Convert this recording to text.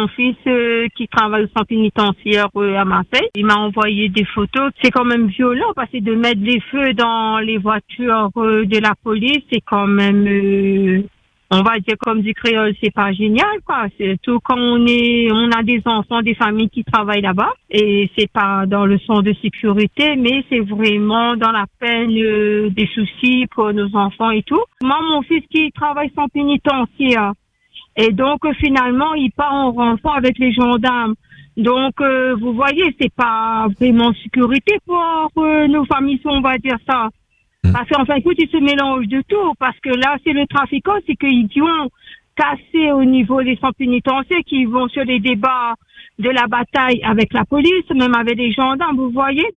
mon fils qui travaille au centre pénitentiaire à Marseille. Il m'a envoyé des photos. C'est quand même violent parce que de mettre des feux dans les voitures de la police, c'est quand même... on va dire comme du créole, c'est pas génial, quoi. Surtout quand on a des enfants, des familles qui travaillent là-bas. Et c'est pas dans le sens de sécurité, mais c'est vraiment dans la peine des soucis pour nos enfants et tout. Moi, mon fils qui travaille sans pénitentiaire. Et donc, finalement, il part en renfort avec les gendarmes. Donc, vous voyez, c'est pas vraiment sécurité pour nos familles, si on va dire ça. Parce qu'en fin de compte, ils se mélangent de tout. Parce que là, c'est le trafiquant, c'est qu'ils vont casser au niveau des centres pénitentiaires, qui vont sur les débats de la bataille avec la police, même avec les gendarmes, vous voyez.